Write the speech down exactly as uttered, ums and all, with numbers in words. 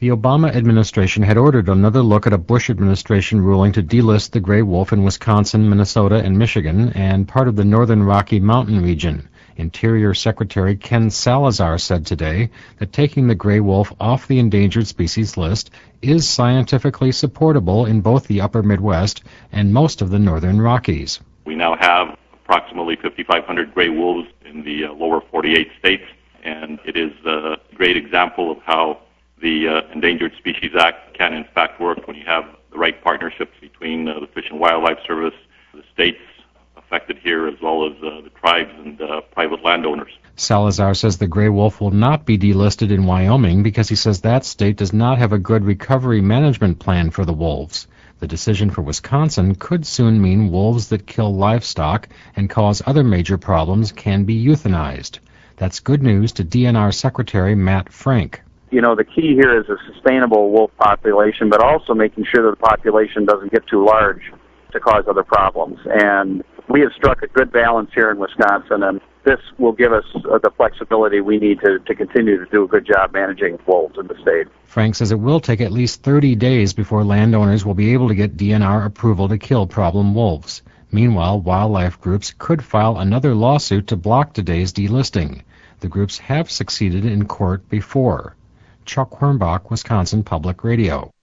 The Obama administration had ordered another look at a Bush administration ruling to delist the gray wolf in Wisconsin, Minnesota, and Michigan, and part of the northern Rocky Mountain region. Interior Secretary Ken Salazar said today that taking the gray wolf off the endangered species list is scientifically supportable in both the upper Midwest and most of the northern Rockies. We now have approximately fifty-five hundred gray wolves in the uh, lower forty-eight states, and it is a great example of how the uh, Endangered Species Act can in fact work when you have the right partnerships between uh, the Fish and Wildlife Service, the states affected here, as well as uh, the tribes and uh, private landowners. Salazar says the gray wolf will not be delisted in Wyoming because he says that state does not have a good recovery management plan for the wolves. The decision for Wisconsin could soon mean wolves that kill livestock and cause other major problems can be euthanized. That's good news to D N R Secretary Matt Frank. You know, the key here is a sustainable wolf population, but also making sure that the population doesn't get too large to cause other problems. And we have struck a good balance here in Wisconsin, and this will give us uh, the flexibility we need to, to continue to do a good job managing wolves in the state. Frank says it will take at least thirty days before landowners will be able to get D N R approval to kill problem wolves. Meanwhile, wildlife groups could file another lawsuit to block today's delisting. The groups have succeeded in court before. Chuck Hornbach, Wisconsin Public Radio.